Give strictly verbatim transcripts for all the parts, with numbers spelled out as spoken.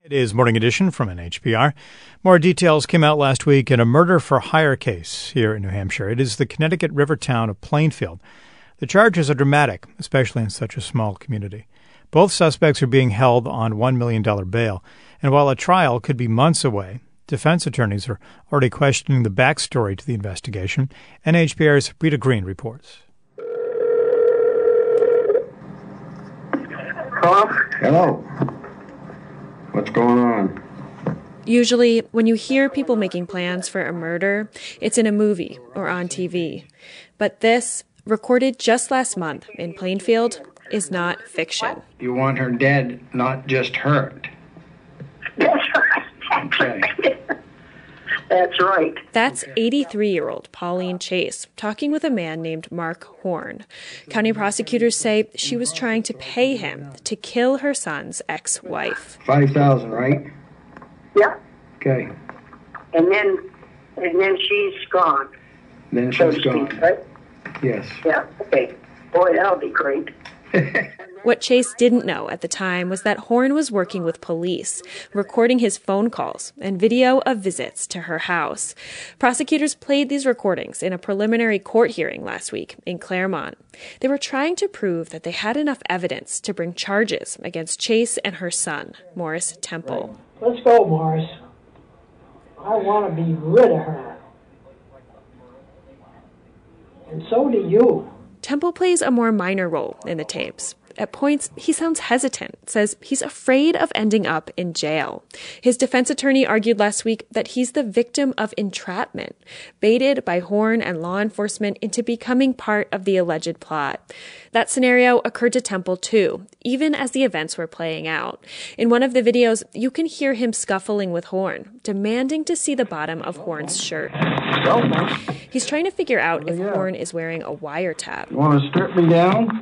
It is Morning Edition from N H P R. More details came out last week in a murder-for-hire case here in New Hampshire. It is the Connecticut river town of Plainfield. The charges are dramatic, especially in such a small community. Both suspects are being held on one million dollars bail, and while a trial could be months away, defense attorneys are already questioning the backstory to the investigation. N H P R's Rita Green reports. Hello? Hello. What's going on? Usually, when you hear people making plans for a murder, it's in a movie or on T V. But this, recorded just last month in Plainfield, is not fiction. You want her dead, not just hurt. That's right. Okay. That's right. That's eighty-three-year-old Pauline Chase talking with a man named Mark Horn. County prosecutors say she was trying to pay him to kill her son's ex-wife. Five thousand, right? Yeah. Okay. And then, and then she's gone. Then So she's to gone. speak, right? Yes. Yeah. Okay. Boy, that'll be great. What Chase didn't know at the time was that Horn was working with police, recording his phone calls and video of visits to her house. Prosecutors played these recordings in a preliminary court hearing last week in Claremont. They were trying to prove that they had enough evidence to bring charges against Chase and her son, Morris Temple. Let's go, Morris. I want to be rid of her. And so do you. Temple plays a more minor role in the tapes. At points, he sounds hesitant, says he's afraid of ending up in jail. His defense attorney argued last week that he's the victim of entrapment, baited by Horn and law enforcement into becoming part of the alleged plot. That scenario occurred to Temple, too, even as the events were playing out. In one of the videos, you can hear him scuffling with Horn, demanding to see the bottom of Horn's shirt. He's trying to figure out if Horn is wearing a wiretap. You want to strip me down?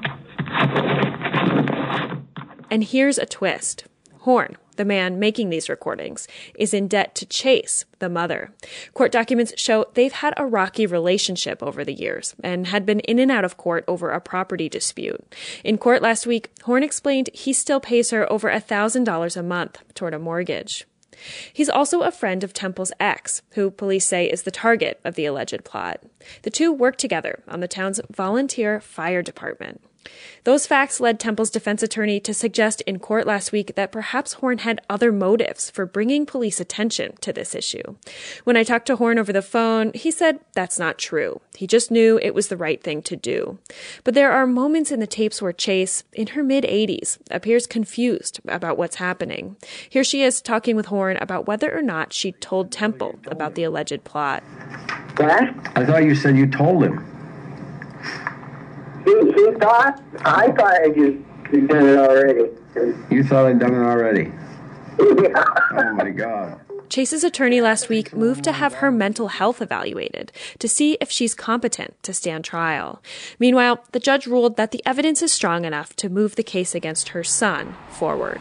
And here's a twist. Horn, the man making these recordings, is in debt to Chase, the mother. Court documents show they've had a rocky relationship over the years and had been in and out of court over a property dispute. In court last week, Horn explained he still pays her over one thousand dollars a month toward a mortgage. He's also a friend of Temple's ex, who police say is the target of the alleged plot. The two work together on the town's volunteer fire department. Those facts led Temple's defense attorney to suggest in court last week that perhaps Horn had other motives for bringing police attention to this issue. When I talked to Horn over the phone, he said that's not true. He just knew it was the right thing to do. But there are moments in the tapes where Chase, in her mid-eighties, appears confused about what's happening. Here she is talking with Horn about whether or not she told Temple about the alleged plot. What? I thought you said you told him. He, he thought? I thought you had done it already. You thought I'd done it already. Yeah. Oh, my God. Chase's attorney last week moved to have her mental health evaluated to see if she's competent to stand trial. Meanwhile, the judge ruled that the evidence is strong enough to move the case against her son forward.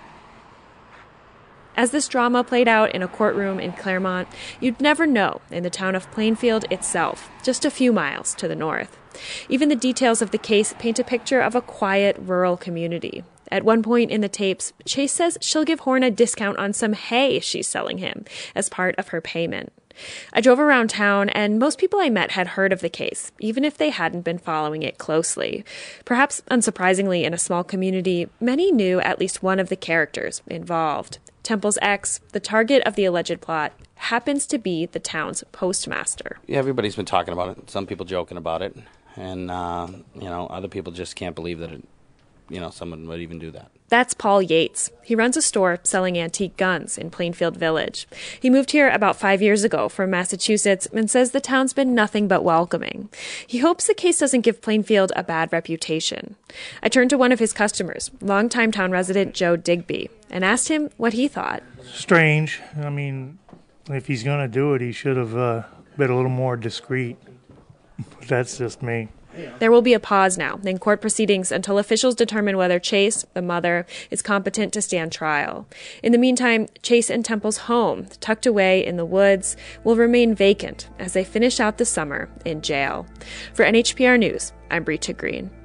As this drama played out in a courtroom in Claremont, you'd never know in the town of Plainfield itself, just a few miles to the north. Even the details of the case paint a picture of a quiet, rural community. At one point in the tapes, Chase says she'll give Horn a discount on some hay she's selling him as part of her payment. I drove around town, and most people I met had heard of the case, even if they hadn't been following it closely. Perhaps unsurprisingly, in a small community, many knew at least one of the characters involved. Temple's ex, the target of the alleged plot, happens to be the town's postmaster. Yeah, everybody's been talking about it. Some people joking about it, and uh, you know, other people just can't believe that it, you know, someone would even do that. That's Paul Yates. He runs a store selling antique guns in Plainfield Village. He moved here about five years ago from Massachusetts and says the town's been nothing but welcoming. He hopes the case doesn't give Plainfield a bad reputation. I turned to one of his customers, longtime town resident Joe Digby, and asked him what he thought. Strange. I mean, if he's going to do it, he should have uh, been a little more discreet. That's just me. There will be a pause now in court proceedings until officials determine whether Chase, the mother, is competent to stand trial. In the meantime, Chase and Temple's home, tucked away in the woods, will remain vacant as they finish out the summer in jail. For N H P R News, I'm Rita Green.